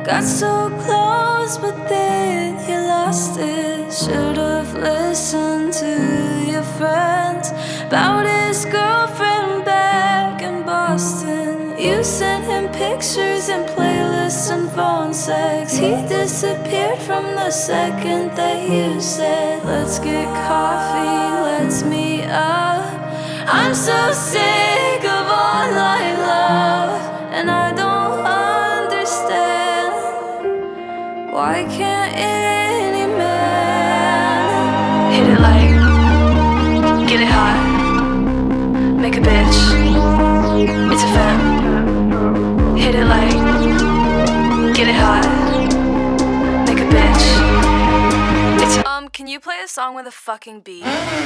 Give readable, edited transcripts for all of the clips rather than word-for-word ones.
Got so close, but then you lost it. Should've listened to your friends about his girlfriend back in Boston. You sent him pictures and playlists and phone sex. He disappeared from the second that you said, let's get coffee, let's meet up. I'm so sick of online love, and I don't understand, why can't any man hit it like, get it hot, make a bitch, it's a femme. Hit it like, get it hot, make a bitch, it's a can you play a song with a fucking beat?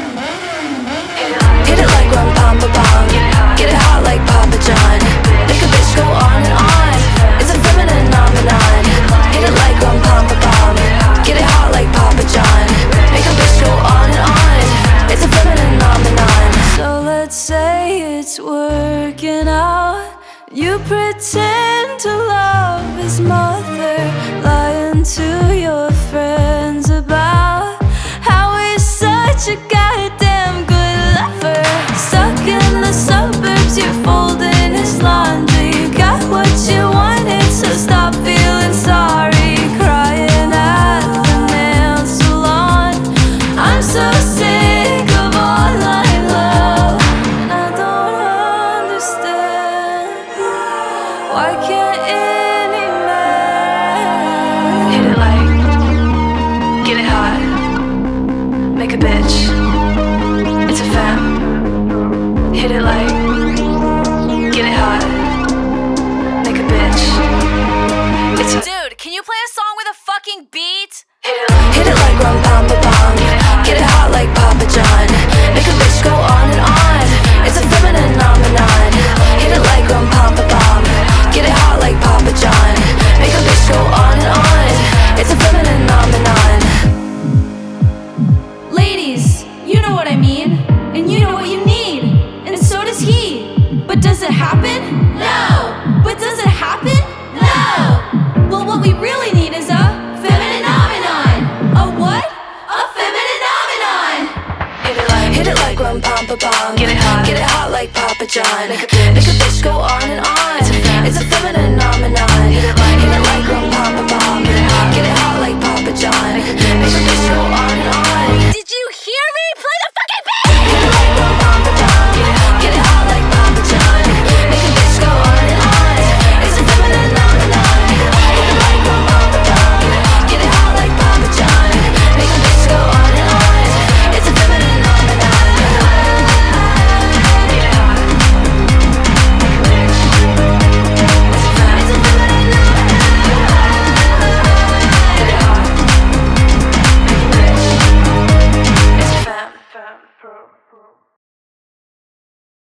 Hit it like rum pam pa pam. Get it hot like Papa John. Make a bitch go on and on. It's a feminine phenomenon. Hit it like rum pam pa pam. Get it hot like Papa John. Make a bitch go on and on. It's a feminine phenomenon. So let's say it's working out. You pretend to love his mother, lying to your friends about how he's such a goddamn good lover. Stuck in the suburbs, you're folding his laundry. You got what you wanted, so stop feeling sorry. Crying at the nail salon. I'm so sick of online love, and I don't understand, why can't any man hit it like, get it hot, make a bitch, it's a femme. Hit it like, get it hot, make a bitch, it's a dude, can you play a song with a fucking beat? Hit it like rum pam pa pam. Get it hot like Papa John. Make a bitch go on and on. It's a feminine phenomenon. Hit it like rum pam pa pam. Get it hot like Papa John. Make a bitch go on and on. It's a feminine phenomenon. Ladies, you know what I mean, and you know what you need, and so does he. But does it happen? No. But does it happen? No. Well, what we really need is a feminine phenomenon. A what? A feminine phenomenon. Hit it like rum pam pa pam. Get it hot like Papa John.